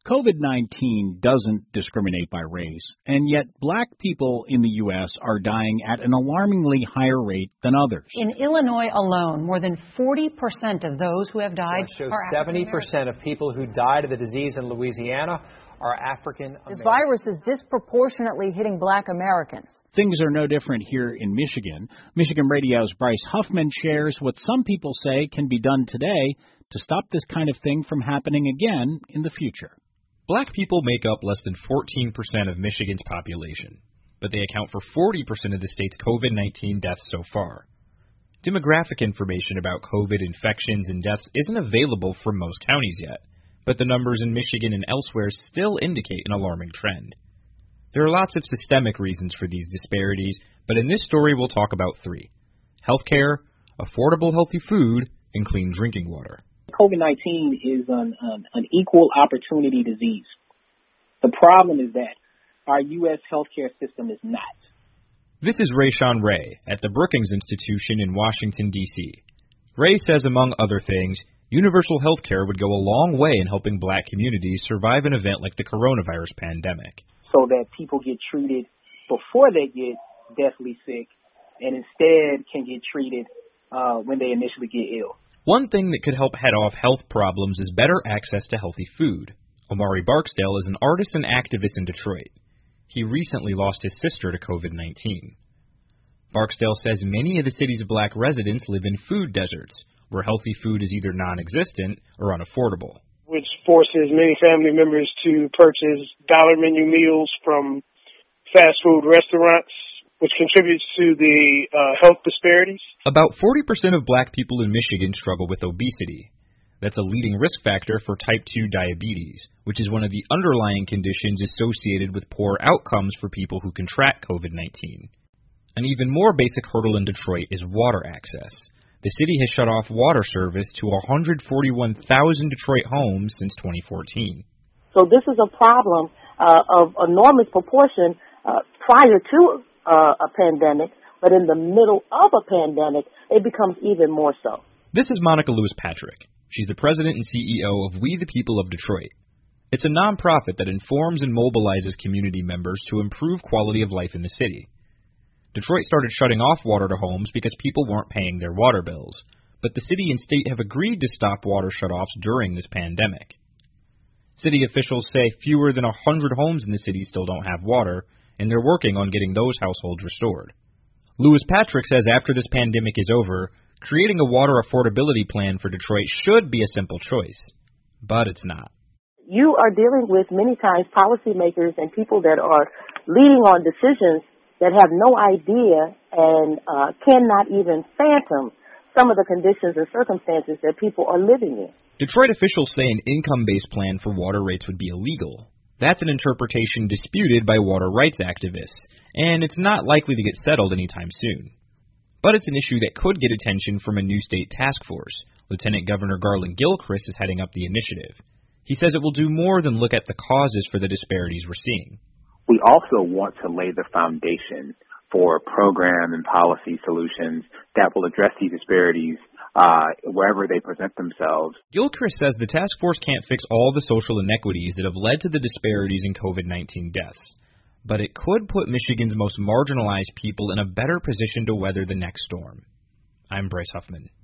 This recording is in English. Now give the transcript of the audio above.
COVID-19 doesn't discriminate by race, and yet black people in the U.S. are dying at an alarmingly higher rate than others. In Illinois alone, more than 40% of those who have died shows are 70% of people who died of the disease in Louisiana are African American. This virus is disproportionately hitting black Americans. Things are no different here in Michigan. Michigan Radio's Bryce Huffman shares what some people say can be done today to stop this kind of thing from happening again in the future. Black people make up less than 14% of Michigan's population, but they account for 40% of the state's COVID-19 deaths so far. Demographic information about COVID infections and deaths isn't available from most counties yet, but the numbers in Michigan and elsewhere still indicate an alarming trend. There are lots of systemic reasons for these disparities, but in this story we'll talk about three: healthcare, affordable healthy food, and clean drinking water. COVID-19 is an equal opportunity disease. The problem is that our U.S. healthcare system is not. This is Rayshawn Ray at the Brookings Institution in Washington, D.C. Ray says, among other things, universal health care would go a long way in helping black communities survive an event like the coronavirus pandemic. So that people get treated before they get deathly sick and instead can get treated when they initially get ill. One thing that could help head off health problems is better access to healthy food. Omari Barksdale is an artist and activist in Detroit. He recently lost his sister to COVID-19. Barksdale says many of the city's black residents live in food deserts, where healthy food is either non-existent or unaffordable. Which forces many family members to purchase dollar menu meals from fast food restaurants, which contributes to the health disparities. About 40% of black people in Michigan struggle with obesity. That's a leading risk factor for type 2 diabetes, which is one of the underlying conditions associated with poor outcomes for people who contract COVID-19. An even more basic hurdle in Detroit is water access. The city has shut off water service to 141,000 Detroit homes since 2014. So this is a problem of enormous proportion prior to a pandemic, but in the middle of a pandemic, it becomes even more so. This is Monica Lewis-Patrick. She's the president and CEO of We the People of Detroit. It's a nonprofit that informs and mobilizes community members to improve quality of life in the city. Detroit started shutting off water to homes because people weren't paying their water bills, but the city and state have agreed to stop water shutoffs during this pandemic. City officials say fewer than 100 homes in the city still don't have water, and they're working on getting those households restored. Lewis-Patrick says after this pandemic is over, creating a water affordability plan for Detroit should be a simple choice, but it's not. You are dealing with many times policymakers and people that are leading on decisions that have no idea and cannot even fathom some of the conditions and circumstances that people are living in. Detroit officials say an income-based plan for water rates would be illegal. That's an interpretation disputed by water rights activists, and it's not likely to get settled anytime soon. But it's an issue that could get attention from a new state task force. Lieutenant Governor Garland Gilchrist is heading up the initiative. He says it will do more than look at the causes for the disparities we're seeing. We also want to lay the foundation for program and policy solutions that will address these disparities wherever they present themselves. Gilchrist says the task force can't fix all the social inequities that have led to the disparities in COVID-19 deaths, but it could put Michigan's most marginalized people in a better position to weather the next storm. I'm Bryce Huffman.